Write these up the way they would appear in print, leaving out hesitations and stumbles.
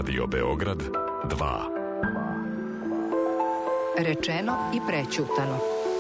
Radio Beograd 2. Rečeno i prećutano.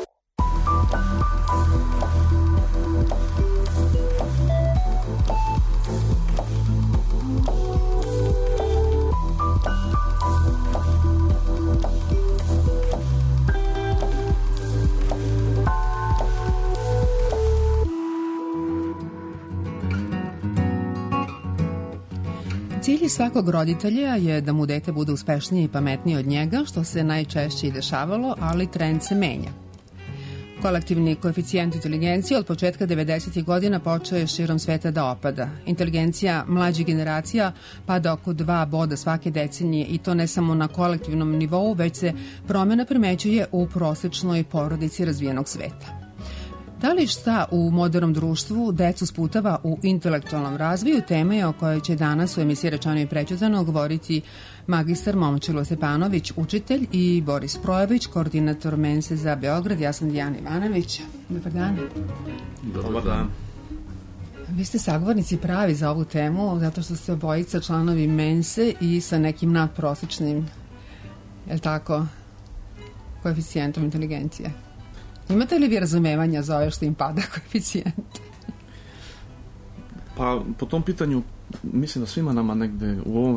Cilj svakog roditelja je da mu dete bude uspešnije i pametnije od njega, što se najčešće i dešavalo, ali trend se menja. Kolektivni koeficijent inteligencije od početka 90. godina počeo je širom sveta da opada. Inteligencija mlađih generacija pada oko 2 boda svake decenije i to ne samo na kolektivnom nivou, već se promjena primećuje u prosečnoj porodici razvijenog sveta. Da li šta u modernom društvu decu sputava u intelektualnom razvoju, tema je o kojoj će danas u emisiji Rečeno i prećutano govoriti magistar Momčilo Stepanović, učitelj, i Boris Projević, koordinator Mense za Beograd. Ja sam Dijana Ivanović. Dobar dan. Dobar dan. Vi ste sagovornici pravi za ovu temu, zato što ste obojica članovi Mense i sa nekim nadprosečnim, je li tako, koeficijentom inteligencije. Imate li vi razumevanja za ove što im pada koeficijent? Pa po tom pitanju mislim da svima nama negde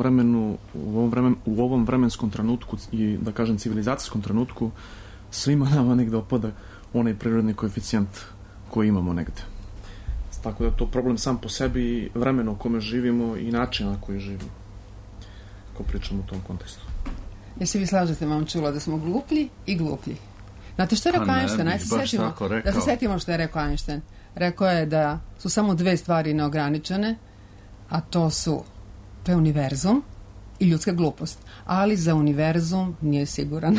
u ovom vremenskom trenutku i da kažem civilizacijskom trenutku svima nama negde opada onaj prirodni koeficijent koji imamo negde. Tako da je to problem sam po sebi, vremena u kome živimo i način na koji živimo, ako pričamo u tom kontekstu. Jel se vi slažete, Momčilo, da smo gluplji i gluplji? Znate što je rekao Einstein? Da se setimo što je rekao Einstein. Rekao je da su samo 2 stvari neograničene, a to je univerzum i ljudska glupost. Ali za univerzum nije siguran.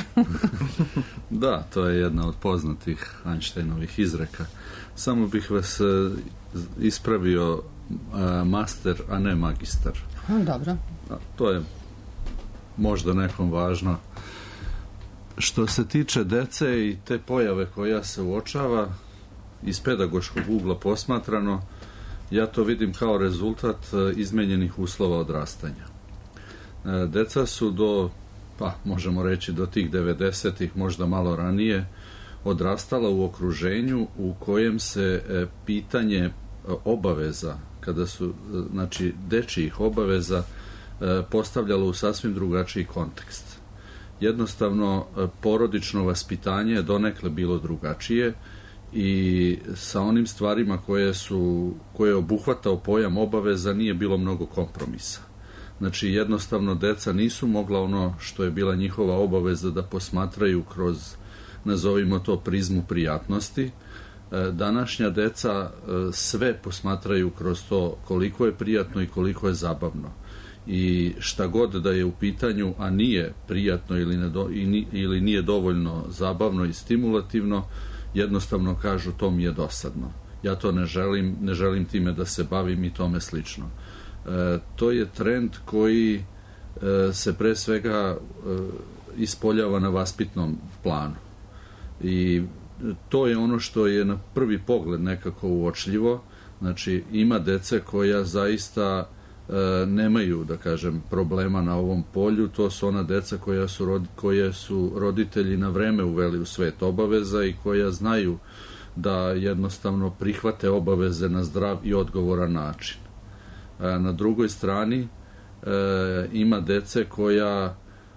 Da, to je jedna od poznatih Einsteinovih izreka. Samo bih vas ispravio, master, a ne magistar. Dobro. To je možda nekom važno. Što se tiče dece i te pojave koja se uočava, iz pedagoškog ugla posmatrano, ja to vidim kao rezultat izmenjenih uslova odrastanja. Deca su možemo reći do tih 90-ih, možda malo ranije, odrastala u okruženju u kojem se pitanje obaveza, kada su, znači, dečijih obaveza, postavljalo u sasvim drugačiji kontekst. Jednostavno, porodično vaspitanje je donekle bilo drugačije i sa onim stvarima koje je obuhvatao pojam obaveza nije bilo mnogo kompromisa. Znači, jednostavno, deca nisu mogla ono što je bila njihova obaveza da posmatraju kroz, nazovimo to, prizmu prijatnosti. Današnja deca sve posmatraju kroz to koliko je prijatno i koliko je zabavno. I šta god da je u pitanju, a nije prijatno ili nije dovoljno zabavno i stimulativno, jednostavno kažu to mi je dosadno. Ja to ne želim time da se bavim i tome slično. To je trend koji se pre svega ispoljava na vaspitnom planu. I to je ono što je na prvi pogled nekako uočljivo. Znači, ima dece koja zaista nemaju, da kažem, problema na ovom polju. To su ona deca koje su roditelji na vreme uveli u svet obaveza i koja znaju da jednostavno prihvate obaveze na zdrav i odgovoran način. Na drugoj strani ima dece koja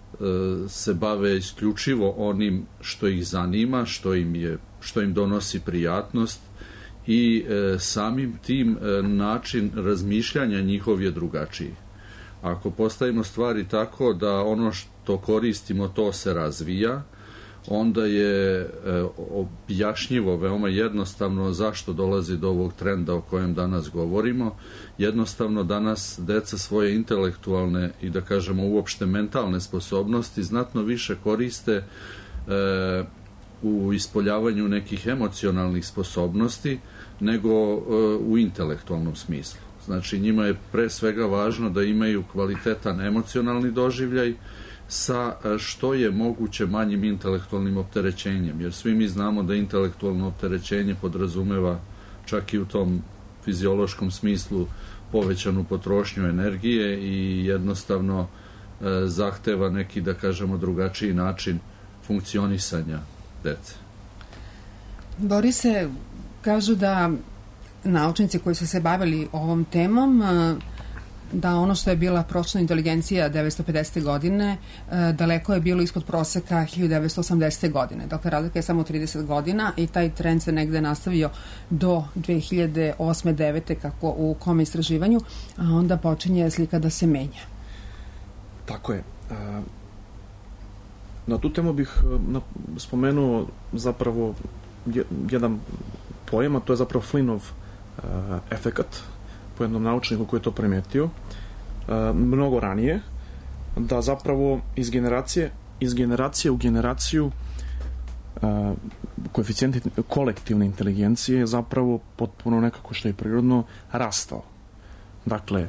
se bave isključivo onim što ih zanima, što im donosi prijatnost, i samim tim način razmišljanja njihov je drugačiji. Ako postavimo stvari tako da ono što koristimo to se razvija, onda je objašnjivo veoma jednostavno zašto dolazi do ovog trenda o kojem danas govorimo. Jednostavno, danas deca svoje intelektualne i, da kažemo, uopšte mentalne sposobnosti znatno više koriste u ispoljavanju nekih emocionalnih sposobnosti nego u intelektualnom smislu. Znači, njima je pre svega važno da imaju kvalitetan emocionalni doživljaj sa što je moguće manjim intelektualnim opterećenjem, jer svi mi znamo da intelektualno opterećenje podrazumeva čak i u tom fiziološkom smislu povećanu potrošnju energije i jednostavno zahteva neki, da kažemo, drugačiji način funkcionisanja dece. Borise, kažu da naučnici koji su se bavili ovom temom, da ono što je bila prosječna inteligencija 1950. godine daleko je bilo ispod proseka 1980. godine. Dakle, razlika je samo 30 godina i taj trend se negde nastavio do 2008. 2009. kako u kom istraživanju, a onda počinje slika da se menja. Tako je. Na tu temu bih spomenuo zapravo jedan pojem, a to je zapravo Flynnov efekat, po jednom naučniku koji je to primetio mnogo ranije, da zapravo iz generacije u generaciju koeficijent kolektivne inteligencije je zapravo potpuno nekako što je prirodno rastao. Dakle,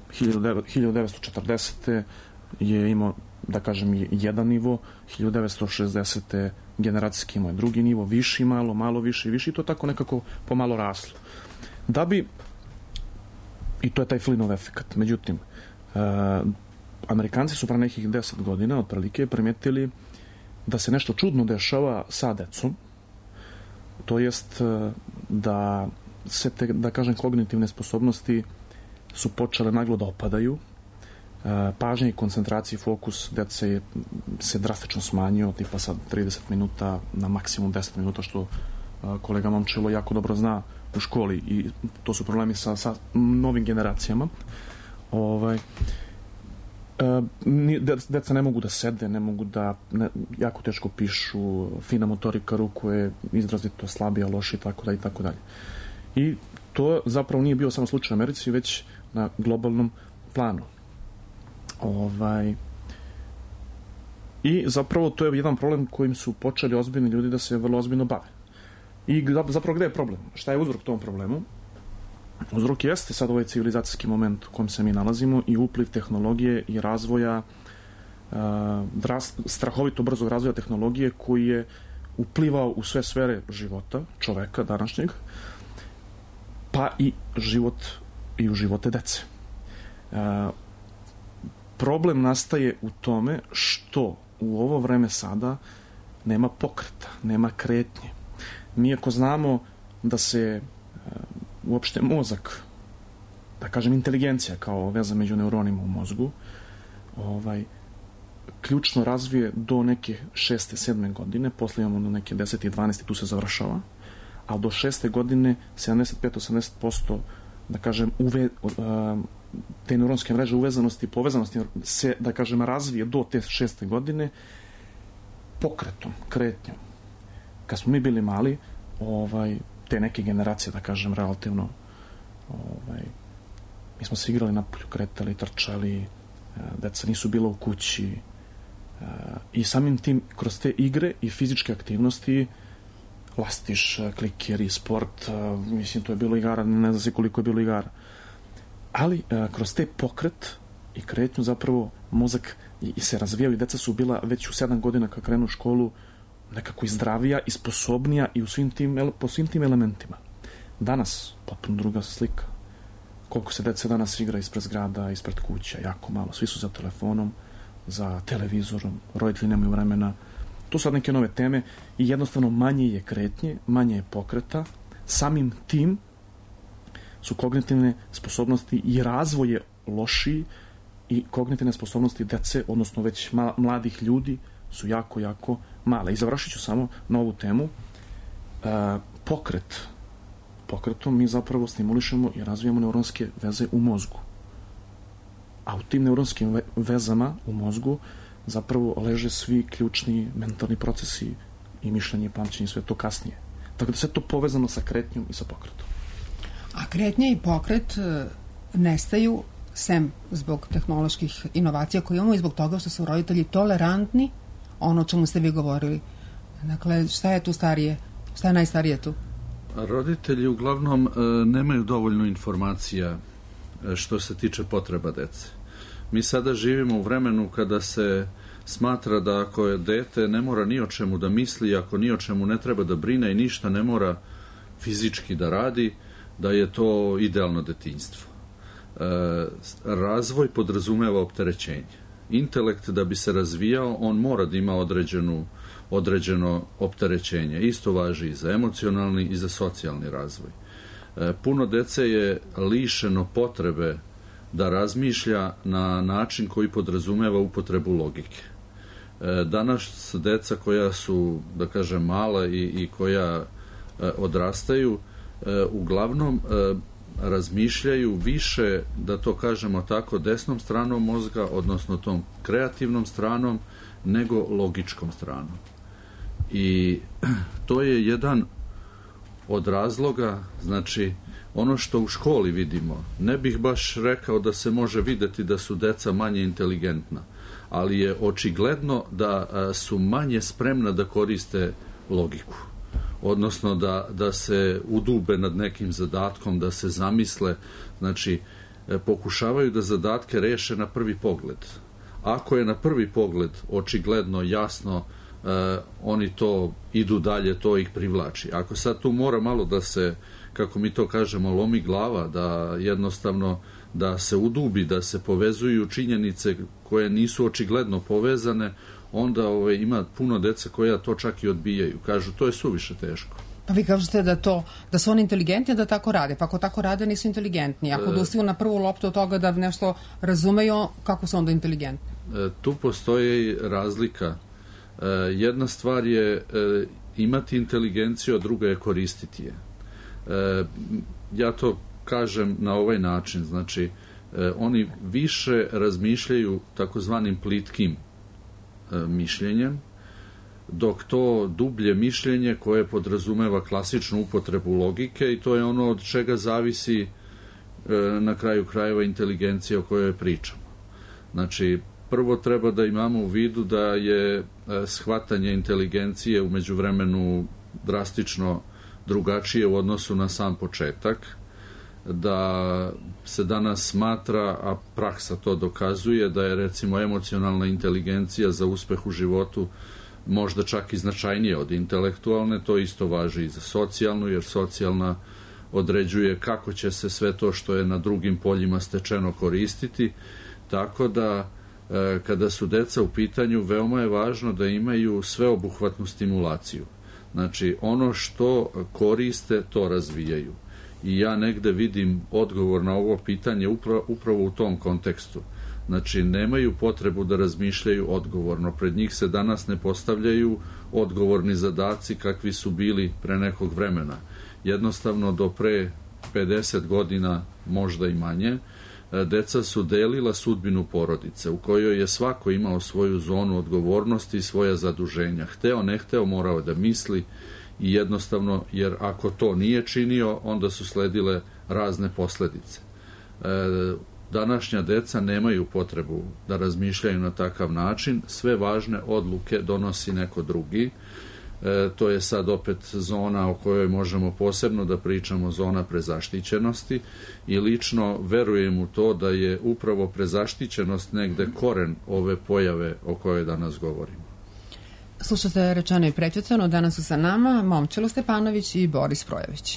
1940. je imao, da kažem, jedan nivo, 1960. generacijski imao je drugi nivo, viši malo više i više, i to tako nekako pomalo raslo. I to je taj Flynnov efekat. Međutim, Amerikanci su pre nekih 10 godina otprilike primetili da se nešto čudno dešava sa decom, to jest da se te, da kažem, kognitivne sposobnosti su počele naglo da opadaju, pažnja i koncentracija i fokus dece se drastično smanjio, tipa sad 30 minuta na maksimum 10 minuta, što kolega Momčilo jako dobro zna u školi, i to su problemi sa novim generacijama. Deca ne mogu da sede, jako teško pišu, fina motorika ruku je izrazito slabija, loši, i tako dalje. I to zapravo nije bio samo slučaj u Americi, već na globalnom planu. I zapravo to je jedan problem kojim su počeli ozbiljni ljudi da se vrlo ozbiljno bave. I zapravo gde je problem? Šta je uzrok tom problemu? Uzrok jeste sad ovaj civilizacijski moment u kojem se mi nalazimo i upliv tehnologije i razvoja, strahovito brzog razvoja tehnologije koji je uplivao u sve sfere života čoveka današnjeg, pa i u živote dece. Problem nastaje u tome što u ovo vreme sada nema pokreta, nema kretnje. Mi ako znamo da se uopšte mozak, da kažem inteligencija kao veza među neuronima u mozgu, ključno razvije do neke 6. 7. godine, posle imamo do neke 10. i 12. tu se završava, a do 6. godine 75-80%, da kažem, te neuronske mreže uvezanosti i povezanosti se, da kažem, razvije do te 6. godine pokretom, kretnjom. Kad smo mi bili mali, te neke generacije, da kažem, relativno, mi smo se igrali napolju, kretali, trčali, deca nisu bila u kući, i samim tim, kroz te igre i fizičke aktivnosti, lastiš, klikeri, sport, mislim, to je bilo igara, ne znam se koliko je bilo igara. Ali, kroz te pokret i kretnju, zapravo, mozak se razvijao i deca su bila već u 7 godina kad krenu u školu nekako i zdravija i sposobnija i po svim tim elementima. Danas, potpuno druga slika. Koliko se deca danas igra ispred zgrada, ispred kuća, jako malo. Svi su za telefonom, za televizorom, roditelji nemaju vremena. To su sad neke nove teme i jednostavno manje je kretnje, manje je pokreta. Samim tim su kognitivne sposobnosti i razvoje lošiji i kognitivne sposobnosti dece, odnosno već mladih ljudi, su jako, jako male. I završit ću samo na ovu temu. Pokretom mi zapravo stimulišemo i razvijamo neuronske veze u mozgu. A u tim neuronskim vezama u mozgu zapravo leže svi ključni mentalni procesi i mišljenje, pamćenje, sve to kasnije. Tako da sve to povezano sa kretnjom i sa pokretom. A kretnja i pokret nestaju sem zbog tehnoloških inovacija koje imamo i zbog toga što su roditelji tolerantni, ono o čemu ste vi govorili. Dakle, šta je tu starije? Šta je najstarije tu? Roditelji uglavnom nemaju dovoljno informacija što se tiče potreba dece. Mi sada živimo u vremenu kada se smatra da ako je dete ne mora ni o čemu da misli, ako ni o čemu ne treba da brine i ništa ne mora fizički da radi, da je to idealno detinjstvo. Razvoj podrazumeva opterećenje. intelekt da bi se razvijao, on mora da ima određeno opterećenje. Isto važi i za emocionalni i za socijalni razvoj. Puno dece je lišeno potrebe da razmišlja na način koji podrazumeva upotrebu logike. Danas deca koja su, da kažem, mala i koja odrastaju, uglavnom razmišljaju više, da to kažemo tako, desnom stranom mozga, odnosno tom kreativnom stranom, nego logičkom stranom. I to je jedan od razloga, znači, ono što u školi vidimo, ne bih baš rekao da se može videti da su deca manje inteligentna, ali je očigledno da su manje spremna da koriste logiku. Odnosno da se udube nad nekim zadatkom, da se zamisle, znači pokušavaju da zadatke reše na prvi pogled. Ako je na prvi pogled očigledno, jasno, oni to idu dalje, to ih privlači. Ako sad tu mora malo da se, kako mi to kažemo, lomi glava, da jednostavno da se udubi, da se povezuju činjenice koje nisu očigledno povezane, onda ima puno dece koja to čak i odbijaju. Kažu, to je suviše teško. Pa vi kažete da su oni inteligentni da tako rade. Pa ako tako rade, nisu inteligentni. Ako dostignu na prvu loptu od toga da nešto razumeju, kako su onda inteligentni? Tu postoji razlika. Jedna stvar je imati inteligenciju, a druga je koristiti je. Ja to kažem na ovaj način. Znači, oni više razmišljaju takozvanim plitkim mišljenjem, dok to dublje mišljenje koje podrazumeva klasičnu upotrebu logike, i to je ono od čega zavisi na kraju krajeva inteligencija o kojoj pričamo. Znači, prvo treba da imamo u vidu da je shvatanje inteligencije u međuvremenu drastično drugačije u odnosu na sam početak, da se danas smatra, a praksa to dokazuje, da je recimo emocionalna inteligencija za uspeh u životu možda čak i značajnije od intelektualne. To isto važi i za socijalnu, jer socijalna određuje kako će se sve to što je na drugim poljima stečeno koristiti. Tako da kada su deca u pitanju, veoma je važno da imaju sveobuhvatnu stimulaciju. Znači, ono što koriste, to razvijaju. I ja negde vidim odgovor na ovo pitanje upravo u tom kontekstu. Znači, nemaju potrebu da razmišljaju odgovorno. Pred njih se danas ne postavljaju odgovorni zadaci kakvi su bili pre nekog vremena. Jednostavno, do pre 50 godina, možda i manje, deca su delila sudbinu porodice, u kojoj je svako imao svoju zonu odgovornosti i svoja zaduženja. Hteo, ne hteo, morao da misli, i jednostavno, jer ako to nije činio, onda su sledile razne posledice. Današnja deca nemaju potrebu da razmišljaju na takav način, sve važne odluke donosi neko drugi. To je sad opet zona o kojoj možemo posebno da pričamo, zona prezaštićenosti, i lično verujem u to da je upravo prezaštićenost negde koren ove pojave o kojoj danas govorimo. Slušate Rečeno i prećutano, danas su sa nama Momčilo Stepanović i Boris Projević.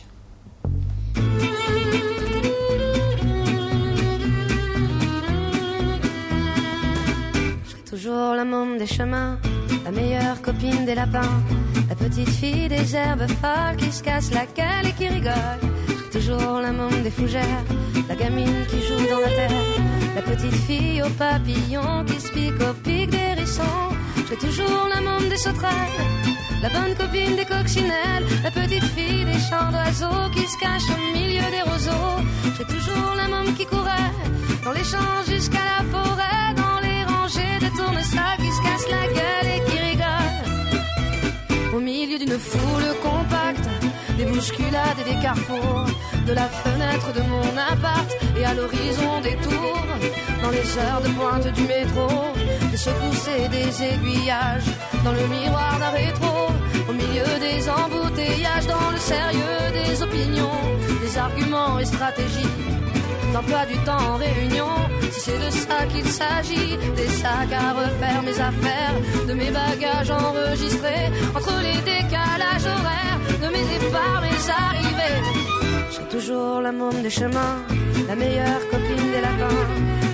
Toujours la môme des chemins, la meilleure copine des lapins, la petite fille des herbes folles qui se casse la gueule et qui rigole. Toujours la môme des fougères, la gamine qui joue dans la terre, la petite fille aux papillons qui se pique au pic des hérissons. J'ai toujours la môme des sauterelles, la bonne copine des coccinelles, la petite fille des chants d'oiseaux qui se cache au milieu des roseaux. J'ai toujours la môme qui courait dans les champs jusqu'à la forêt, dans les rangées de tournesols qui se cassent la gueule et qui rigolent. Au milieu d'une foule compacte, des bousculades et des carrefours, de la fenêtre de mon appart et à l'horizon des tours, dans les heures de pointe du métro, des secousses et des aiguillages, dans le miroir d'un rétro, au milieu des embouteillages, dans le sérieux des opinions, des arguments et stratégies, d'emploi du temps en réunion, si c'est de ça qu'il s'agit, des sacs à refaire, mes affaires, de mes bagages enregistrés, entre les décalages horaires, de mes départs, mes arrivées. J'ai toujours la môme des chemins, la meilleure copine des lapins,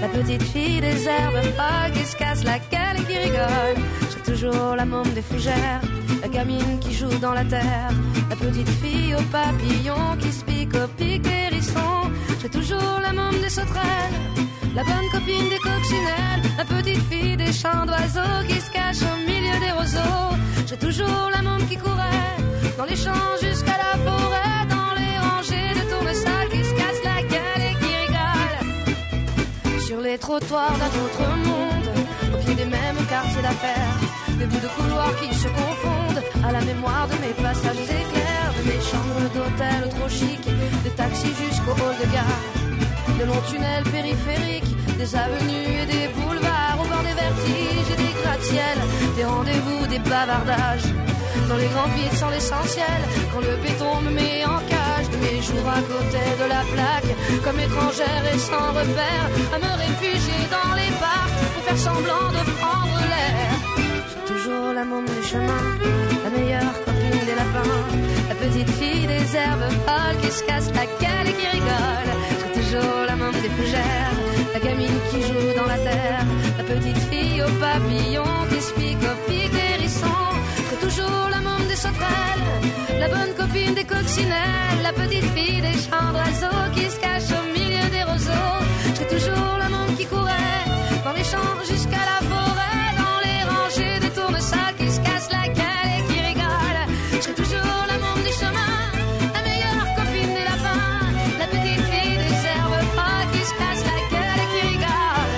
la petite fille des herbes folles qui se casse la gueule et qui rigole. Je serai toujours la môme des fougères, la gamine qui joue dans la terre, la petite fille aux papillons qui se pique au pic des hérissons. Je serai toujours la môme des sauterelles, la bonne copine des coccinelles, la petite fille des champs d'oiseaux qui se cache au milieu des roseaux. Je serai toujours la môme qui courait dans les champs jusqu'à la forêt, dans les rangées de tournesol qui se cassent la gueule et qui rigolent. Sur les trottoirs d'un autre monde, au pied des mêmes quartiers d'affaires, des bouts de couloirs qui se confondent à la mémoire de mes passages éclairs, de mes chambres d'hôtel trop chic, des taxis jusqu'au hall de gare, de longs tunnels périphériques, des avenues et des boulevards, au bord des vertiges et des gratte-ciels, des rendez-vous, des bavardages, dans les grands vides sans l'essentiel, quand le béton me met en cage, de mes jours à côté de la plaque, comme étrangère et sans repère, à me réfugier dans les parcs pour faire semblant de prendre l'air. J'ai toujours la môme des chemins, la meilleure copine des lapins, la petite fille des herbes folles qui se casse la gueule et qui rigole. J'ai toujours la môme des fougères, la gamine qui joue dans la terre, la petite fille aux papillons qui se pique au pic des hérissons. J'ai toujours la môme des sauterelles, la bonne copine des coccinelles, la petite fille des champs d'oiseaux qui se cache au milieu des roseaux. J'ai toujours la môme qui courait dans les champs jusqu'à la forêt, dans les rangées de tournesols qui se cassent la gueule et qui rigolent. J'ai toujours la môme des chemins, la meilleure copine des lapins, la petite fille des herbes folles qui se casse la gueule et qui rigole.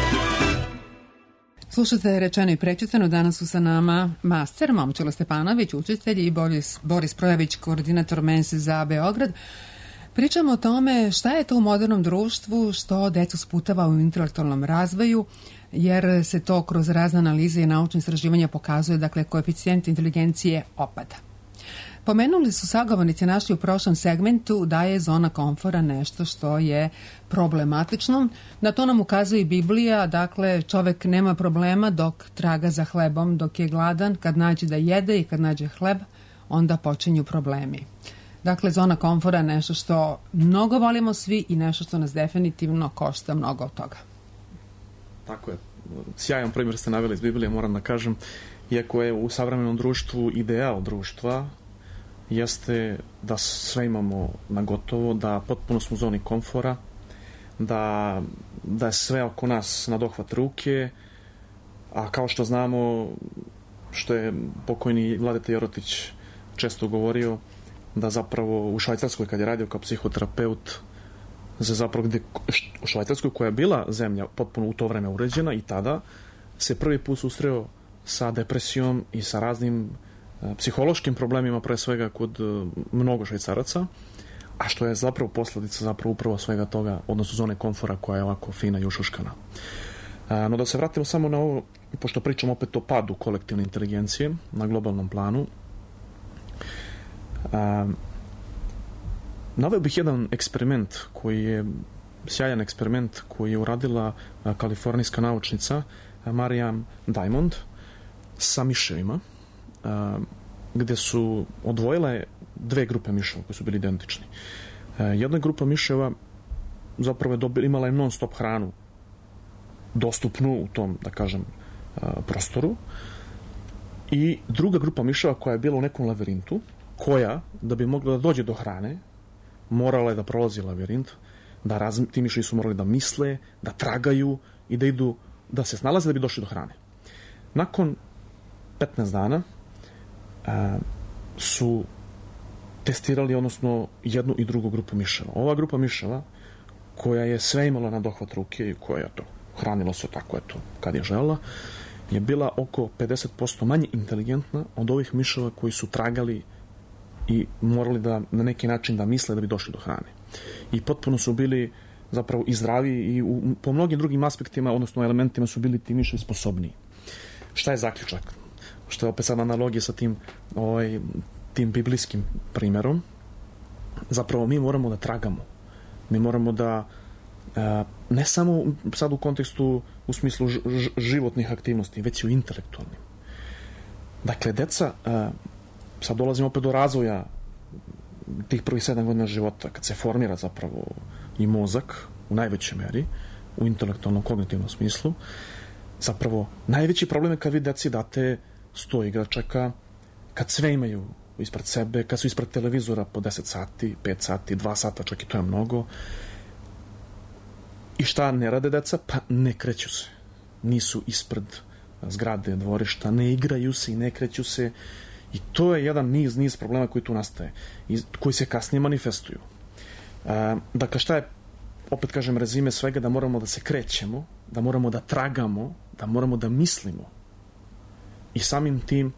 Slušate Rečeno i prečitano. Danas su sa nama master Momčilo Stepanović, učitelj, i Boris Projević, koordinator Mense za Beograd. Pričamo o tome šta je to u modernom društvu što decu sputava u intelektualnom razvoju, jer se to kroz razne analize i naučne istraživanja pokazuje, dakle, koeficijent inteligencije opada. Pomenuli su sagovornici naši u prošlom segmentu da je zona komfora nešto što je problematično. Na to nam ukazuje i Biblija, dakle, čovek nema problema dok traga za hlebom, dok je gladan, kad nađe da jede i kad nađe hleb, onda počinju problemi. Dakle, zona komfora je nešto što mnogo volimo svi i nešto što nas definitivno košta mnogo od toga. Tako je. Sjajan primjer ste naveli iz Biblije, moram da kažem. Iako je u savremenom društvu ideal društva jeste da sve imamo na gotovo, da potpuno smo u zoni komfora, da je sve oko nas na dohvat ruke, a kao što znamo, što je pokojni Vladeta Jerotić često govorio, da zapravo u Švajcarskoj kad je radio kao psihoterapeut, zapravo u Švajcarskoj koja je bila zemlja potpuno u to vreme uređena i tada se prvi put susreo sa depresijom i sa raznim psihološkim problemima, pre svega kod mnogo Švajcaraca, a što je zapravo posledica zapravo upravo svega toga, odnosno zone komfora koja je ovako fina i ušuškana. No da se vratimo samo na ovo, pošto pričamo opet o padu kolektivne inteligencije na globalnom planu, naveo bih jedan eksperiment koji je sjajan eksperiment koji je uradila kalifornijska naučnica Marianne Diamond sa miševima, gde su odvojile dve grupe miševa koji su bili identični. Jedna grupa miševa zapravo je imala je non stop hranu dostupnu u tom, da kažem, prostoru, i druga grupa miševa koja je bila u nekom lavirintu, koja, da bi mogla da dođe do hrane, morala je da prolazi lavirint, ti miševi su morali da misle, da tragaju i da idu, da se snalaze da bi došli do hrane. Nakon 15 dana su testirali, odnosno, jednu i drugu grupu miševa. Ova grupa miševa, koja je sve imala na dohvat ruke i koja je to hranila se tako, eto, kad je želela, je bila oko 50% manje inteligentna od ovih miševa koji su tragali i morali da na neki način da misle da bi došli do hrane. I potpuno su bili zapravo i zdravi i po mnogim drugim aspektima, odnosno elementima, su bili ti miševi sposobniji. Šta je zaključak? Što je opet sad analogija sa tim biblijskim primerom. Zapravo mi moramo da tragamo. Mi moramo da ne samo sad u kontekstu u smislu životnih aktivnosti, već i u intelektualnim. Dakle, deca, sad dolazimo opet do razvoja tih prvih 7 godina života, kad se formira zapravo i mozak u najvećoj meri, u intelektualnom kognitivnom smislu. Zapravo, najveći problem je kad vi deci date 100 igračaka, kad sve imaju ispred sebe, kad su ispred televizora po 10 sati, 5 sati, 2 sata, čak i to je mnogo. I šta ne rade deca? Pa ne kreću se. Nisu ispred zgrade, dvorišta, ne igraju se i ne kreću se. I to je jedan niz problema koji tu nastaje i koji se kasnije manifestuju. Dakle, šta je, opet kažem, rezime svega, da moramo da se krećemo, da moramo da tragamo, da moramo da mislimo. I samim tim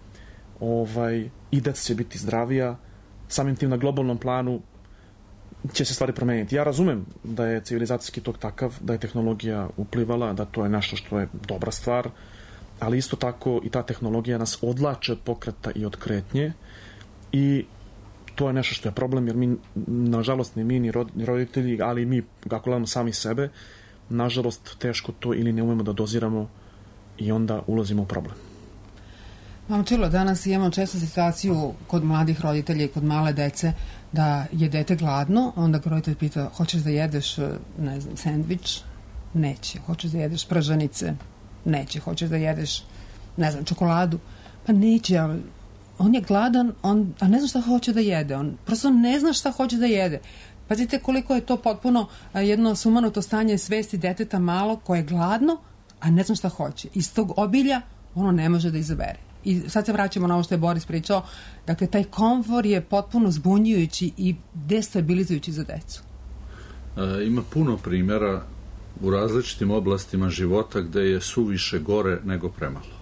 i deca će biti zdravija, samim tim na globalnom planu će se stvari promeniti. Ja razumem da je civilizacijski tok takav, da je tehnologija uplivala, da to je nešto što je dobra stvar, ali isto tako i ta tehnologija nas odlače od pokreta i od kretnje i to je nešto što je problem, jer mi, nažalost, ni mi, ni roditelji, ali i mi, kako gledamo sami sebe, nažalost, teško to ili ne umemo da doziramo i onda ulazimo u problem. Momčilo, danas imamo često situaciju kod mladih roditelja i kod male dece da je dete gladno, onda ga roditelj pita, hoćeš da jedeš, ne znam, sendvič? Neće. Hoćeš da jedeš prženice? Neće. Hoćeš da jedeš, ne znam, čokoladu? Pa neće, ali on je gladan, a ne zna šta hoće da jede. On prosto ne zna šta hoće da jede. Pazite koliko je to potpuno jedno sumanuto stanje svesti deteta malo koje je gladno, a ne zna šta hoće. Iz tog obilja ono ne može da izabere. I sad se vraćamo na ovo što je Boris pričao. Dakle, taj komfor je potpuno zbunjujući i destabilizujući za decu. Ima puno primjera u različitim oblastima života gde je suviše gore nego premalo.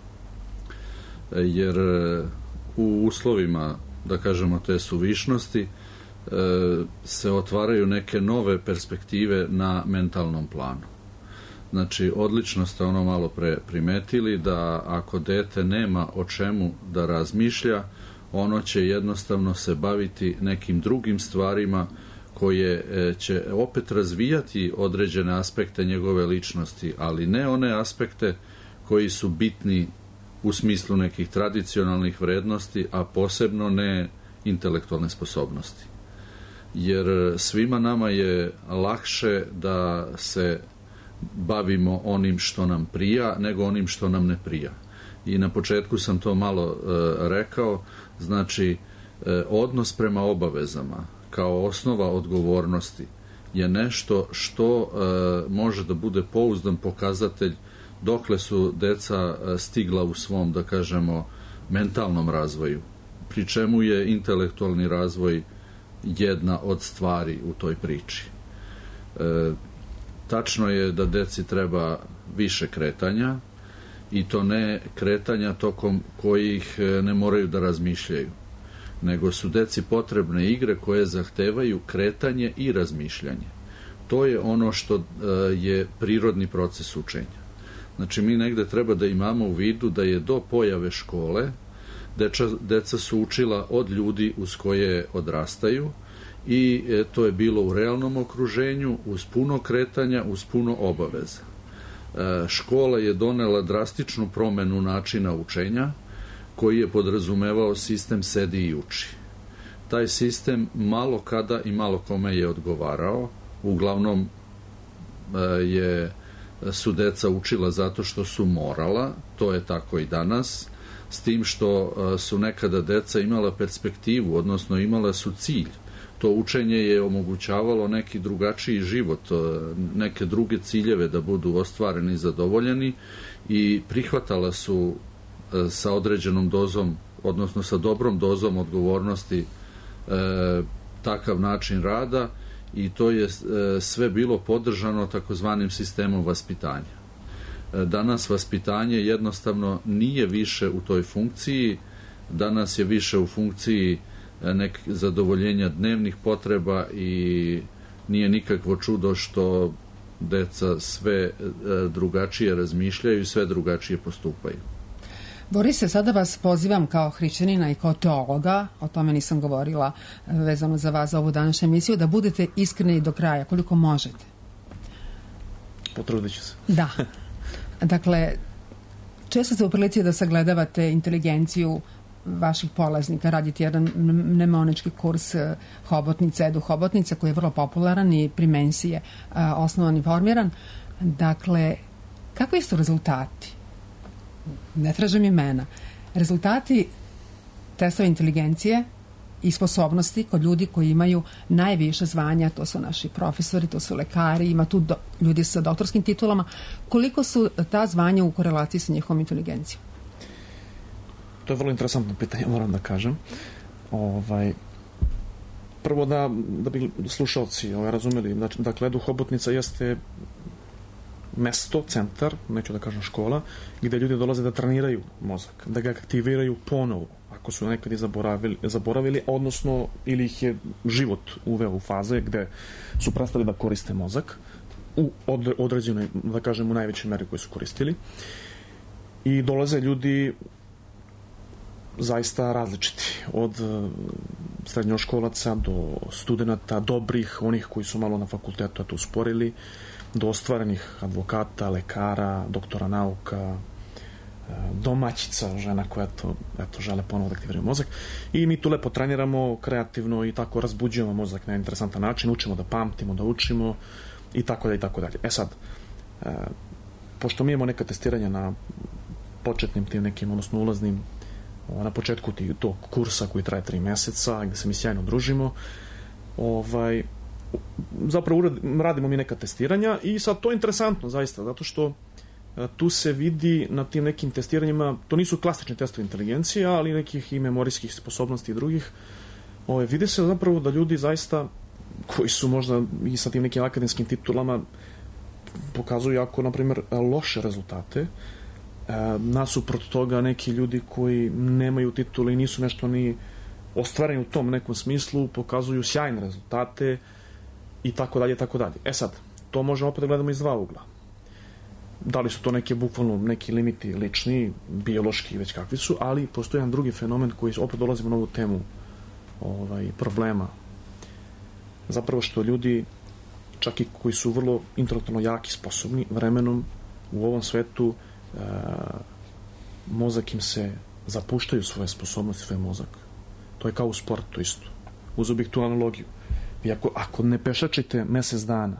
Jer u uslovima, da kažemo, te suvišnosti se otvaraju neke nove perspektive na mentalnom planu. Znači, odlično ste ono malo pre primetili da ako dete nema o čemu da razmišlja, ono će jednostavno se baviti nekim drugim stvarima koje će opet razvijati određene aspekte njegove ličnosti, ali ne one aspekte koji su bitni u smislu nekih tradicionalnih vrednosti, a posebno ne intelektualne sposobnosti. Jer svima nama je lakše da se bavimo onim što nam prija nego onim što nam ne prija. I na početku sam to malo rekao, znači odnos prema obavezama kao osnova odgovornosti je nešto što može da bude pouzdan pokazatelj dokle su deca stigla u svom, da kažemo, mentalnom razvoju, pri čemu je intelektualni razvoj jedna od stvari u toj priči. Tačno je da deci treba više kretanja i to ne kretanja tokom kojih ne moraju da razmišljaju, nego su deci potrebne igre koje zahtevaju kretanje i razmišljanje. To je ono što je prirodni proces učenja. Znači, mi negde treba da imamo u vidu da je do pojave škole deca su učila od ljudi uz koje odrastaju i to je bilo u realnom okruženju, uz puno kretanja, uz puno obaveza. Škola je donela drastičnu promenu načina učenja koji je podrazumevao sistem sedi i uči. Taj sistem malo kada i malo kome je odgovarao. Uglavnom su deca učila zato što su morala, to je tako i danas, s tim što su nekada deca imala perspektivu, odnosno imala su cilj. To učenje je omogućavalo neki drugačiji život, neke druge ciljeve da budu ostvareni i zadovoljeni i prihvatala su sa određenom dozom, odnosno sa dobrom dozom odgovornosti takav način rada i to je sve bilo podržano takozvanim sistemom vaspitanja. Danas vaspitanje jednostavno nije više u toj funkciji, danas je više u funkciji zadovoljenja dnevnih potreba i nije nikakvo čudo što deca sve drugačije razmišljaju i sve drugačije postupaju. Borise, sada vas pozivam kao hrišćanina i kao teologa, o tome nisam govorila vezano za vas za ovu današnju emisiju, da budete iskreni do kraja, koliko možete. Potrudit ću se. Da. Dakle, često ste u prilici da sagledavate inteligenciju vaših polaznika, radite jedan mnemonički kurs Hobotnica, Edu Hobotnica, koji je vrlo popularan i pri mensi je osnovan i formiran. Dakle, kakvi su rezultati? Ne tražim imena. Rezultati testova inteligencije i sposobnosti kod ljudi koji imaju najviše zvanja, to su naši profesori, to su lekari, ima tu ljudi sa doktorskim titulama. Koliko su ta zvanja u korelaciji sa njihovom inteligencijom? To je vrlo interesantno pitanje, moram da kažem. Prvo da bi slušalci razumeli, dakle, Edu Hobotnica jeste mesto, centar, neću da kažem škola, gde ljudi dolaze da treniraju mozak, da ga aktiviraju ponovo, ako su nekad i zaboravili, odnosno ili ih je život uveo u faze gde su prestali da koriste mozak u određenoj, da kažem, u najvećoj meri koju su koristili. I dolaze ljudi zaista različiti, od srednjoškolaca do studenta, dobrih, onih koji su malo na fakultetu to usporili, do ostvarenih advokata, lekara, doktora nauka, domaćica, žena koja žele ponovo da aktiviraju mozak. I mi tu lepo treniramo kreativno i tako razbuđujemo mozak na interesantan način, učimo da pamtimo, da učimo i tako dalje i tako dalje. Sad, pošto mi imamo neka testiranja na početnim tim nekim, odnosno ulaznim, na početku tog kursa koji traje 3 meseca, gde se mi sjajno družimo, zapravo radimo mi neka testiranja i sad to je interesantno zaista, zato što tu se vidi na tim nekim testiranjima, to nisu klasični testovi inteligencije, ali nekih i memorijskih sposobnosti i drugih, vidi se zapravo da ljudi zaista koji su možda i sa tim nekim akademskim titulama pokazuju jako, na primjer, loše rezultate. Nasuprot toga neki ljudi koji nemaju titule i nisu nešto ni ostvareni u tom nekom smislu pokazuju sjajne rezultate i tako dalje, tako dalje. Sad, to možemo opet da gledamo iz dva ugla. Da li su to bukvalno neki limiti lični, biološki, već kakvi su, ali postoji jedan drugi fenomen koji opet dolazimo na ovu temu problema. Zapravo što ljudi, čak i koji su vrlo intelektualno jaki, sposobni, vremenom u ovom svetu mozak im se zapuštaju svoje sposobnosti, svoj mozak. To je kao u sportu isto. Uzeo bih tu analogiju. Vi ako ne pešačite mesec dana,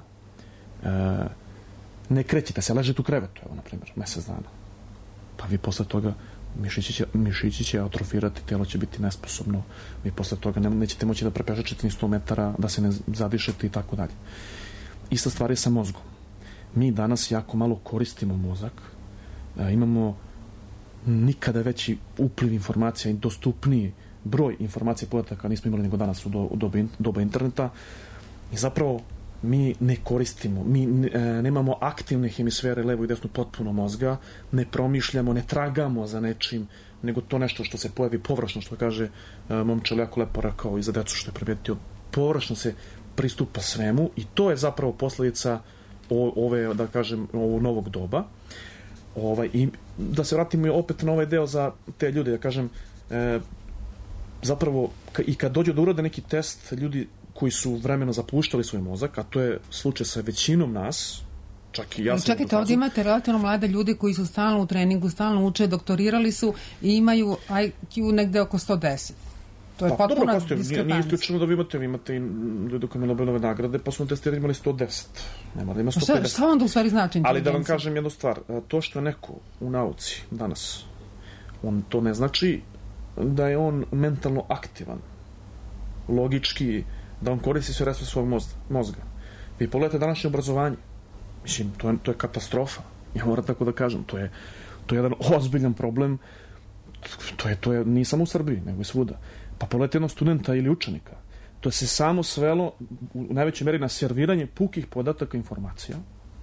ne krećite se, ležite u krevetu, evo, na primjer, mesec dana, pa vi posle toga mišići će atrofirati, telo će biti nesposobno, vi posle toga nećete moći da prepešačite ni 100 metara, da se ne zadišete i tako dalje. Ista stvar je sa mozgom. Mi danas jako malo koristimo mozak, imamo nikada veći upliv informacija i dostupniji broj informacija i podataka nismo imali nego danas u doba interneta i zapravo mi ne koristimo, mi nemamo aktivne hemisfere levo i desno potpuno mozga, ne promišljamo, ne tragamo za nečim, nego to nešto što se pojavi površno, što kaže momčel jako lepo rekao i za decu što je primetio, površno se pristupa svemu i to je zapravo posledica ove, da kažem, ovog novog doba. I da se vratimo opet na ovaj deo za te ljude, da kažem, zapravo i kad dođu da urade neki test, ljudi koji su vremeno zapuštali svoj mozak, a to je slučaj sa većinom nas, čak i ja sam... Čekajte, ovdje imate relativno mlade ljude koji su stalno u treningu, stalno uče, doktorirali su i imaju IQ negde oko 110. To je potpuna diskrepancija. Nije isključeno da vi imate i ljudi koji imaju Nobelove nagrade, pa su na testirani imali 110. Ne mora da ima 150. Šta onda u stvari znači inteligencija? Ali da vam kažem jednu stvar, to što je neko u nauci danas, on to ne znači da je on mentalno aktivan, logički, da on koristi sve resurse svog mozga. Vi pogledajte današnje obrazovanje. Mislim, to je katastrofa. Ja moram tako da kažem. To je jedan ozbiljan problem. To je nije samo u Srbiji, nego i svuda. Pa pogledajte jednog studenta ili učenika. To se samo svelo u najvećoj meri na serviranje pukih podataka informacija,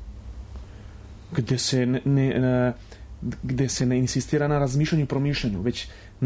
gde se ne insistira na razmišljanju i promišljanju, već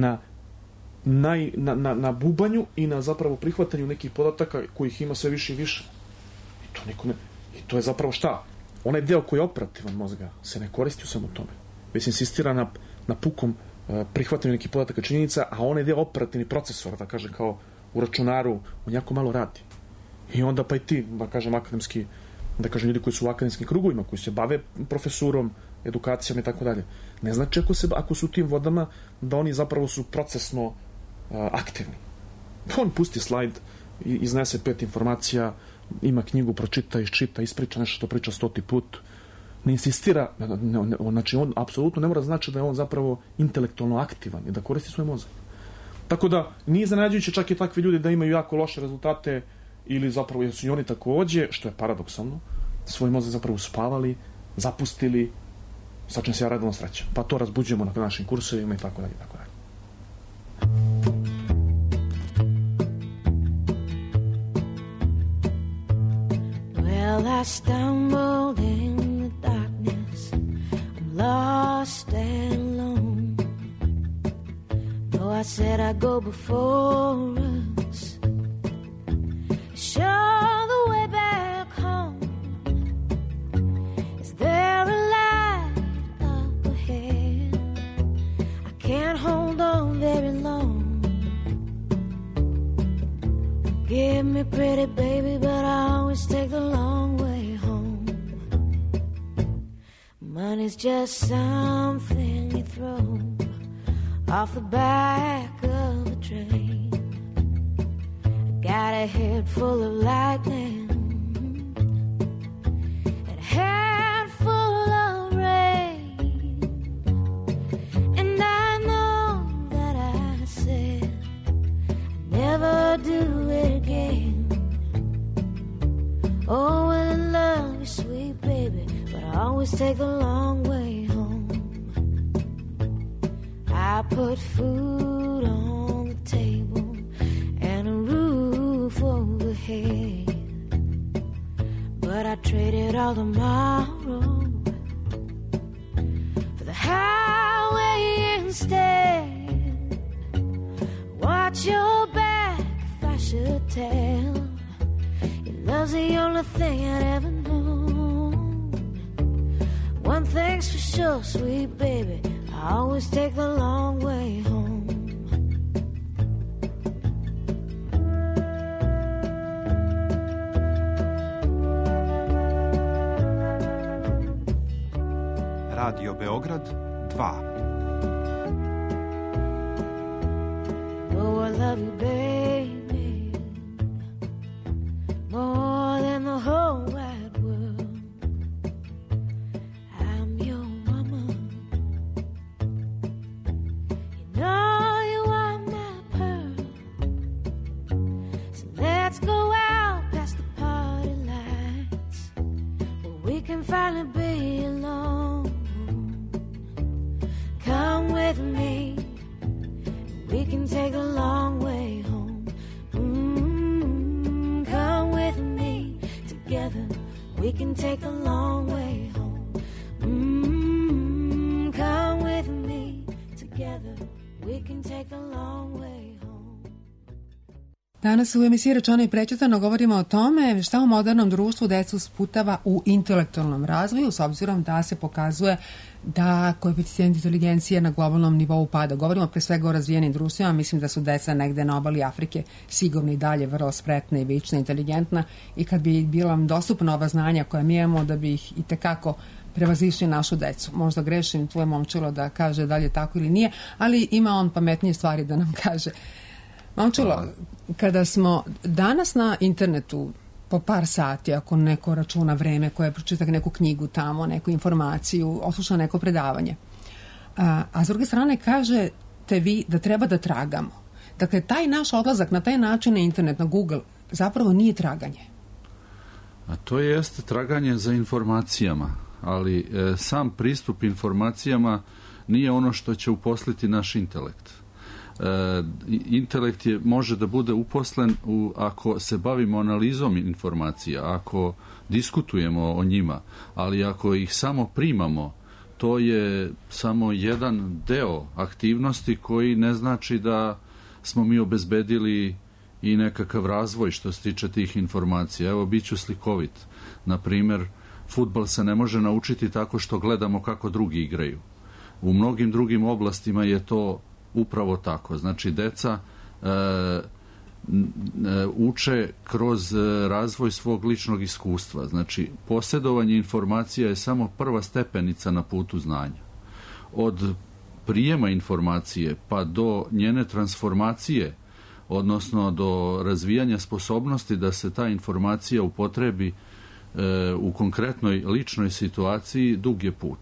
na bubanju i na zapravo prihvatanju nekih podataka kojih ima sve više i više. I to je zapravo šta? Onaj deo koji je operativan mozga se ne koristi u svemu tome. Već se insistira na pukom prihvatanju nekih podataka činjenica, a onaj deo operativni procesor, da kažem, kao u računaru, on jako malo radi. I onda pa i ti, da kažem, akademski, da kažem, ljudi koji su u akademskim krugovima, koji se bave profesurom, edukacijama i tako dalje. Ne znači ako su u tim vodama da oni zapravo su procesno aktivni. On pusti slajd, iznese 5 informacija, ima knjigu, pročita, iščita, ispriča nešto što priča 100. put ne insistira, znači on apsolutno ne mora znači da je on zapravo intelektualno aktivan i da koristi svoj mozak. Tako da nije iznenađujuće čak i takvi ljudi da imaju jako loše rezultate ili zapravo su i oni takođe, što je paradoksalno, svoj mozak zapravo uspavali, zapustili, sa čim se ja radimo srećem. Pa to razbuđujemo na našim kursovima i tako dalje, tako dalje. Well, I stumbled in the darkness, I'm lost and alone. Though I said I'd go before us, show the way back home. Is there a light up ahead? I can't hold on very long. Forgive me, pretty baby, but I always take the long way home. Money's just something you throw off the back of a train. I got a head full of lightning and a head full of rain, and I know that I said I'd never do it again. Oh, well, I love you, sweet baby, but I always take the long way home. I put food on the table and a roof overhead, but I traded all tomorrow for the highway instead. Watch your back if I should tell. Love's the only thing I'd ever known. One thing's for sure, sweet baby, I always take the long way home. Radio Beograd 2. Oh, I love you, baby, more than the whole wide world. I'm your woman. You know you are my pearl. So let's go out past the party lights, where we can finally be alone. Come with me, we can take the long way home. Come with me, together we can take the long way home. Come with me, together we can take the long way home. Danas u emisiji Rečeno i prećutano govorimo o tome šta u modernom društvu decu sputava u intelektualnom razvoju, s obzirom da se pokazuje da koeficijent inteligencije na globalnom nivou pada. Govorimo pre svega o razvijenim društvima, mislim da su deca negde na obali Afrike sigurno i dalje vrlo spretna i vična, inteligentna, i kad bi bila dostupna ova znanja koja mi imamo, da bi ih i tekako prevazišli našu decu. Možda grešim, tvoje Momčilo da kaže da li je tako ili nije, ali ima on pametnije stvari da nam kaže. Momčilo, kada smo danas na internetu po par sati, ako neko računa vreme koje pročita neku knjigu tamo, neku informaciju, osluša neko predavanje, a s druge strane kažete vi da treba da tragamo. Dakle, taj naš odlazak na taj način na internet, na Google, zapravo nije traganje. A to jeste traganje za informacijama, ali sam pristup informacijama nije ono što će uposliti naš intelekt. Intelekt može da bude uposlen ako se bavimo analizom informacija, ako diskutujemo o njima, ali ako ih samo primamo, to je samo jedan deo aktivnosti koji ne znači da smo mi obezbedili i nekakav razvoj što se tiče tih informacija. Evo, bit ću slikovit. Na primjer, fudbal se ne može naučiti tako što gledamo kako drugi igraju. U mnogim drugim oblastima je to upravo tako. Znači, deca uče kroz razvoj svog ličnog iskustva. Znači, posjedovanje informacija je samo prva stepenica na putu znanja. Od prijema informacije pa do njene transformacije, odnosno do razvijanja sposobnosti da se ta informacija upotrebi u konkretnoj ličnoj situaciji dug je put.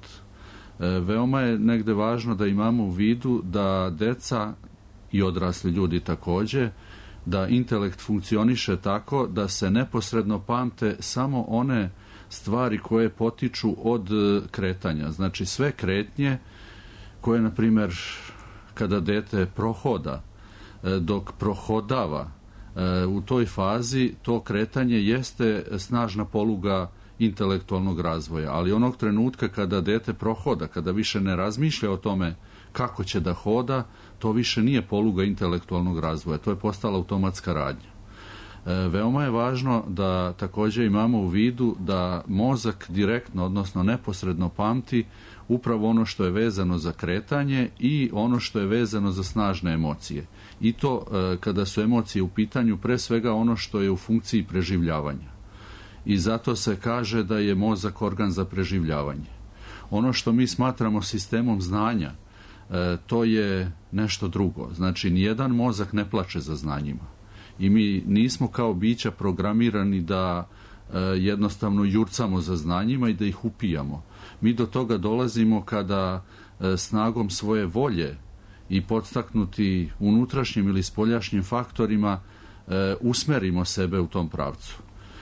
Veoma je negde važno da imamo u vidu da deca i odrasli ljudi takođe, da intelekt funkcioniše tako da se neposredno pamte samo one stvari koje potiču od kretanja. Znači sve kretnje koje, na primjer, kada dete prohoda, dok prohodava, u toj fazi to kretanje jeste snažna poluga intelektualnog razvoja, ali onog trenutka kada dete prohoda, kada više ne razmišlja o tome kako će da hoda, to više nije poluga intelektualnog razvoja, to je postala automatska radnja. Veoma je važno da također imamo u vidu da mozak direktno, odnosno neposredno pamti upravo ono što je vezano za kretanje i ono što je vezano za snažne emocije. I to kada su emocije u pitanju, pre svega ono što je u funkciji preživljavanja. I zato se kaže da je mozak organ za preživljavanje. Ono što mi smatramo sistemom znanja, to je nešto drugo. Znači, nijedan mozak ne plače za znanjima. I mi nismo kao bića programirani da jednostavno jurcamo za znanjima i da ih upijamo. Mi do toga dolazimo kada snagom svoje volje i podstaknuti unutrašnjim ili spoljašnjim faktorima usmerimo sebe u tom pravcu.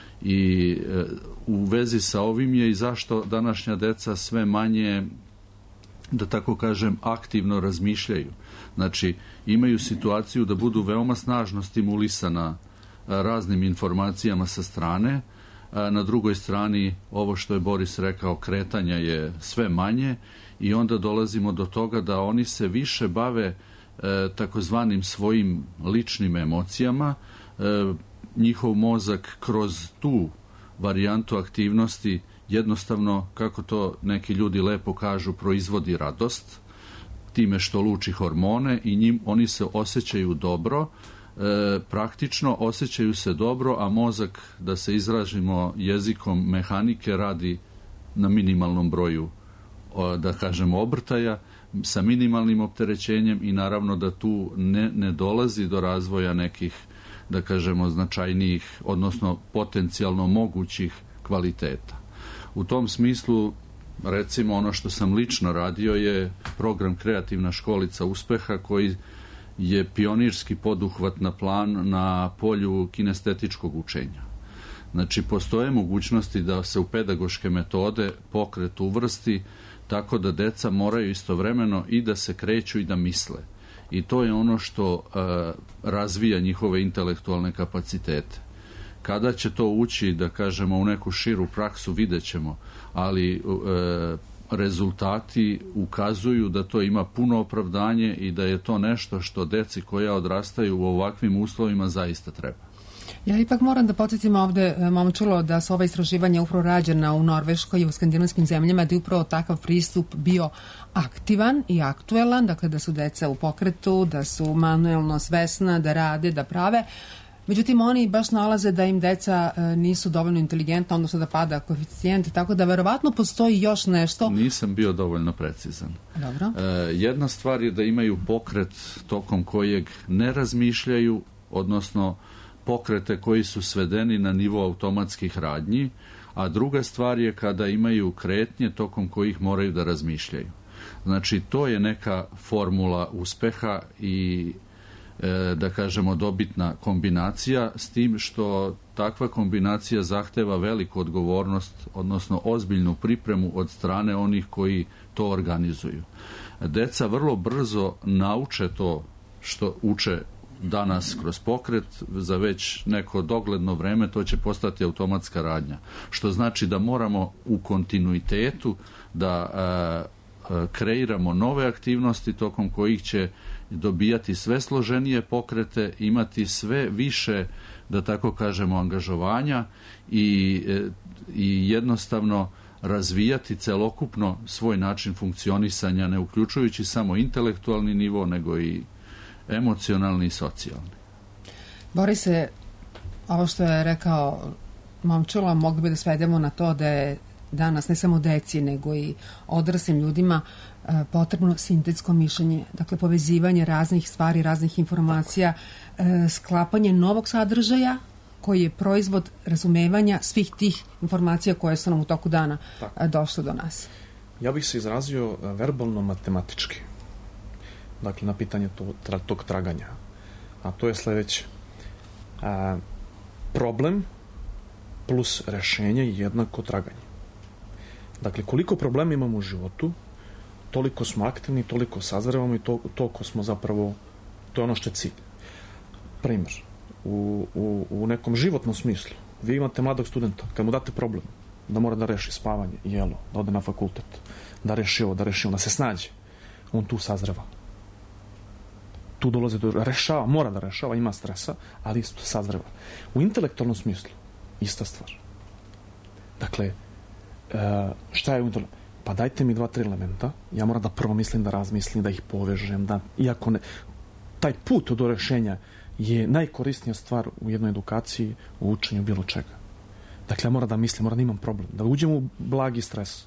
I u vezi sa ovim je i zašto današnja deca sve manje, da tako kažem, aktivno razmišljaju. Znači, imaju situaciju da budu veoma snažno stimulisana raznim informacijama sa strane. Na drugoj strani, ovo što je Boris rekao, kretanja je sve manje i onda dolazimo do toga da oni se više bave takozvanim svojim ličnim emocijama. Njihov mozak kroz tu varijantu aktivnosti jednostavno, kako to neki ljudi lepo kažu, proizvodi radost time što luči hormone i oni se osjećaju dobro, praktično osjećaju se dobro, a mozak, da se izražimo jezikom mehanike, radi na minimalnom broju, da kažemo, obrtaja, sa minimalnim opterećenjem i naravno da tu ne dolazi do razvoja nekih, da kažemo, značajnijih, odnosno potencijalno mogućih kvaliteta. U tom smislu, recimo, ono što sam lično radio je program Kreativna školica uspeha, koji je pionirski poduhvat na plan na polju kinestetičkog učenja. Znači, postoje mogućnosti da se u pedagoške metode pokret uvrsti tako da deca moraju istovremeno i da se kreću i da misle. I to je ono što razvija njihove intelektualne kapacitete. Kada će to ući, da kažemo, u neku širu praksu, vidjet ćemo, ali rezultati ukazuju da to ima puno opravdanje i da je to nešto što deci koja odrastaju u ovakvim uslovima zaista treba. Ja ipak moram da podsjetim ovde, momčilo, da su ova istraživanja upravo rađena u Norveškoj i u skandinavskim zemljama, da je upravo takav pristup bio aktivan i aktuelan, dakle da su deca u pokretu, da su manuelno svesna, da rade, da prave. Međutim, oni baš nalaze da im deca nisu dovoljno inteligentna, odnosno da pada koeficijent, tako da verovatno postoji još nešto. Nisam bio dovoljno precizan. Dobro. Jedna stvar je da imaju pokret tokom kojeg ne razmišljaju, odnosno pokrete koji su svedeni na nivo automatskih radnji, a druga stvar je kada imaju kretnje tokom kojih moraju da razmišljaju. Znači, to je neka formula uspeha i da kažemo dobitna kombinacija, s tim što takva kombinacija zahteva veliku odgovornost, odnosno ozbiljnu pripremu od strane onih koji to organizuju. Deca vrlo brzo nauče to što uče danas kroz pokret, za već neko dogledno vreme to će postati automatska radnja. Što znači da moramo u kontinuitetu da kreiramo nove aktivnosti tokom kojih će dobijati sve složenije pokrete, imati sve više, da tako kažemo, angažovanja i jednostavno razvijati celokupno svoj način funkcionisanja, ne uključujući samo intelektualni nivo, nego i emocionalni i socijalni. Borise, ovo što je rekao momčilo, mogli bi da svedemo na to da je danas ne samo deci, nego i odraslim ljudima potrebno sintetsko mišljenje, dakle povezivanje raznih stvari, raznih informacija, sklapanje novog sadržaja koji je proizvod razumevanja svih tih informacija koje su nam u toku dana došle do nas? Ja bih se izrazio verbalno-matematički. Dakle, na pitanje tog traganja. A to je sledeće. Problem plus rešenje je jednako traganje. Dakle, koliko problema imamo u životu, toliko smo aktivni, toliko sazrevamo i toliko smo zapravo, to je ono što je cilj. Primer, u nekom životnom smislu, vi imate mladog studenta, kad mu date problem, da mora da reši spavanje, jelo, da ode na fakultet, da reši ovo, da se snađe, on tu sazreva. Tu dolazi do rešava, mora da rešava, ima stresa, ali isto sazreva. U intelektualnom smislu, ista stvar. Dakle, šta je u intelektualnom? Pa dajte mi 2-3 elementa, ja moram da promislim, da razmislim, da ih povežem, iako ne, taj put do rešenja je najkorisnija stvar u jednoj edukaciji, u učenju bilo čega. Dakle, ja moram da mislim, moram da imam problem, da uđem u blagi stres.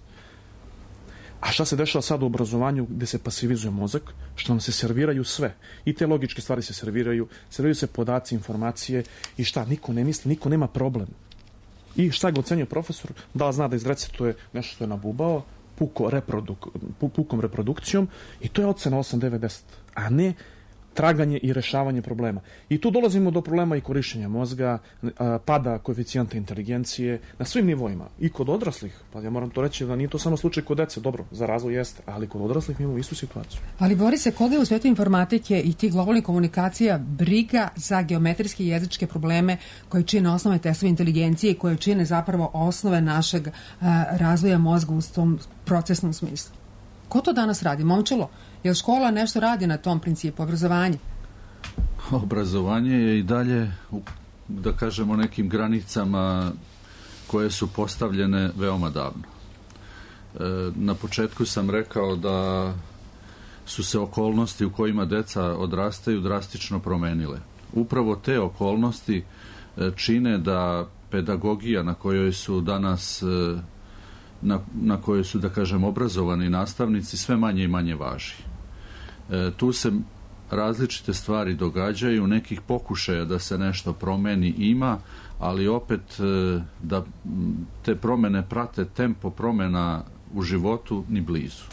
A šta se dešava sad u obrazovanju gde se pasivizuje mozak, što nam se serviraju sve. I te logičke stvari se serviraju se podaci, informacije i šta, niko ne misli, niko nema problem. I šta ga ocenjuje profesor, da li zna da izrecituje nešto što je nabubao, pukom reprodukcijom i to je ocena 8, 9, 10, a ne traganje i rešavanje problema. I tu dolazimo do problema i korišćenja mozga, pada koeficijenta inteligencije na svim nivoima. I kod odraslih, pa ja moram to reći da nije to samo slučaj kod dece, dobro, za razvoj jeste, ali kod odraslih imamo istu situaciju. Ali Borise, koga je u svetu informatike i tih globalnih komunikacija briga za geometrijske i jezičke probleme koje čine osnove testove inteligencije i koje čine zapravo osnove našeg razvoja mozga u tom procesnom smislu? Ko to danas radi? Momčilo? Jel škola nešto radi na tom principu, obrazovanje? Obrazovanje je i dalje, da kažemo, nekim granicama koje su postavljene veoma davno. Na početku sam rekao da su se okolnosti u kojima deca odrastaju drastično promenile. Upravo te okolnosti čine da pedagogija na kojoj su danas na kojoj su, da kažem, obrazovani nastavnici sve manje i manje važi. Tu se različite stvari događaju, nekih pokušaja da se nešto promeni ima, ali opet da te promene prate tempo promena u životu ni blizu.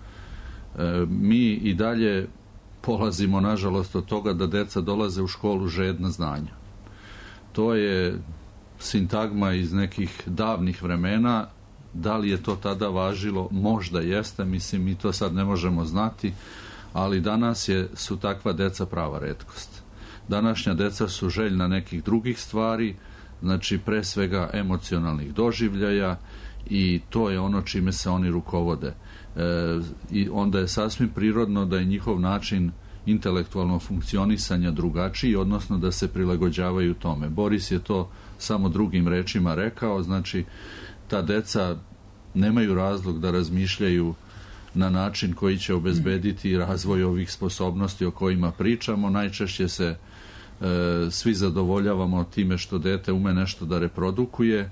Mi i dalje polazimo, nažalost, od toga da deca dolaze u školu žedna znanja. To je sintagma iz nekih davnih vremena. Da li je to tada važilo? Možda jeste, mislim, mi to sad ne možemo znati, ali danas su takva deca prava retkost. Današnja deca su željna nekih drugih stvari, znači pre svega emocionalnih doživljaja i to je ono čime se oni rukovode. I onda je sasvim prirodno da je njihov način intelektualnog funkcionisanja drugačiji, odnosno da se prilagođavaju tome. Boris je to samo drugim rečima rekao, znači ta deca nemaju razlog da razmišljaju na način koji će obezbediti razvoj ovih sposobnosti o kojima pričamo. Najčešće se svi zadovoljavamo time što dete ume nešto da reprodukuje,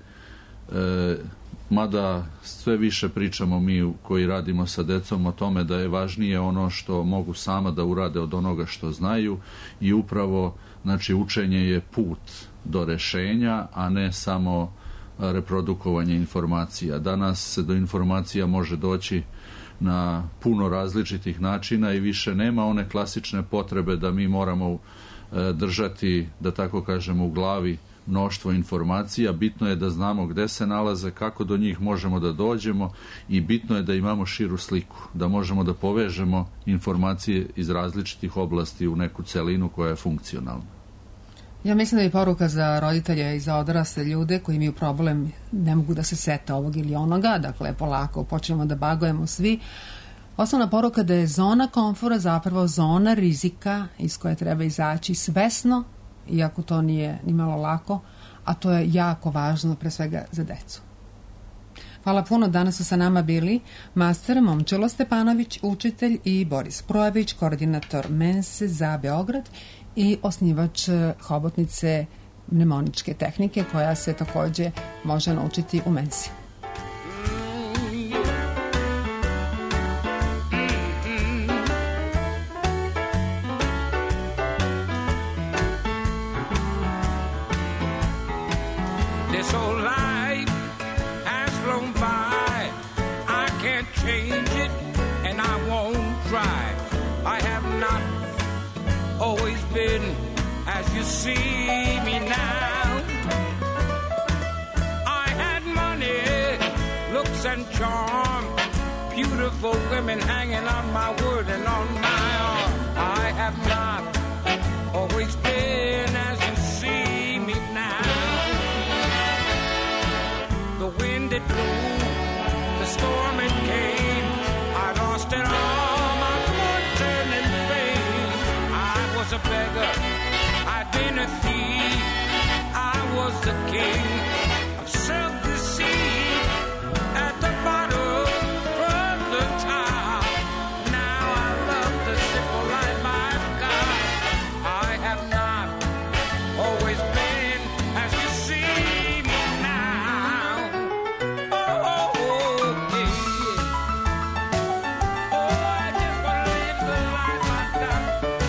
mada sve više pričamo mi koji radimo sa decom o tome da je važnije ono što mogu sama da urade od onoga što znaju i upravo, znači, učenje je put do rešenja, a ne samo reprodukovanje informacija. Danas se do informacija može doći na puno različitih načina i više nema one klasične potrebe da mi moramo držati, da tako kažemo, u glavi mnoštvo informacija. Bitno je da znamo gde se nalaze, kako do njih možemo da dođemo i bitno je da imamo širu sliku, da možemo da povežemo informacije iz različitih oblasti u neku celinu koja je funkcionalna. Ja mislim da je poruka za roditelje i za odrasle ljude koji imaju problem, ne mogu da se sete ovog ili onoga, dakle polako počnemo da bagujemo svi. Osnovna poruka da je zona komfora zapravo zona rizika iz koje treba izaći svesno, iako to nije ni malo lako, a to je jako važno pre svega za decu. Hvala puno, danas su sa nama bili master Momčilo Stepanović, učitelj, i Boris Projević, koordinator Mense za Beograd i osnivač hobotnice mnemoničke tehnike koja se takođe može naučiti u Mensi. as you see me now. I had money, looks and charm, beautiful women hanging on my word and on my arm. I have not always been as you see me now. The wind it blew, the storm it came, I lost it all, my fortune and fame. I was a beggar, I'd been a thief, I was the king of self-deceit. At the bottom of the top, now I love the simple life I've got. I have not always been as you see me now. Oh, oh, oh, yeah. Oh, I just want to live the life I've got.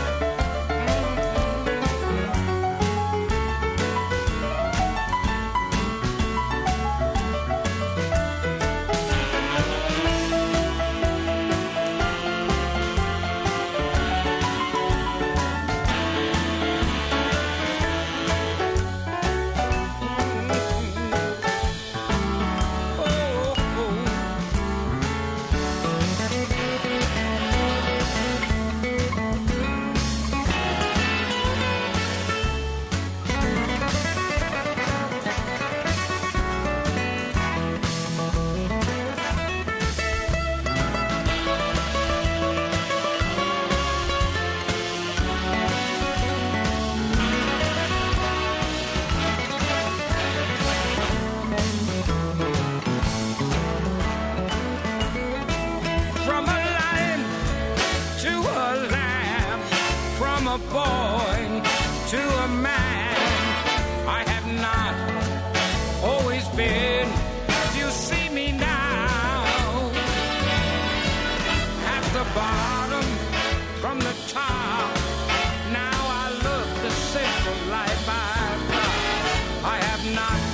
From a lion to a lamb, from a boy to a man, I have not always been as you see me now. At the bottom, from the top, now I look the simple life I've got. I have not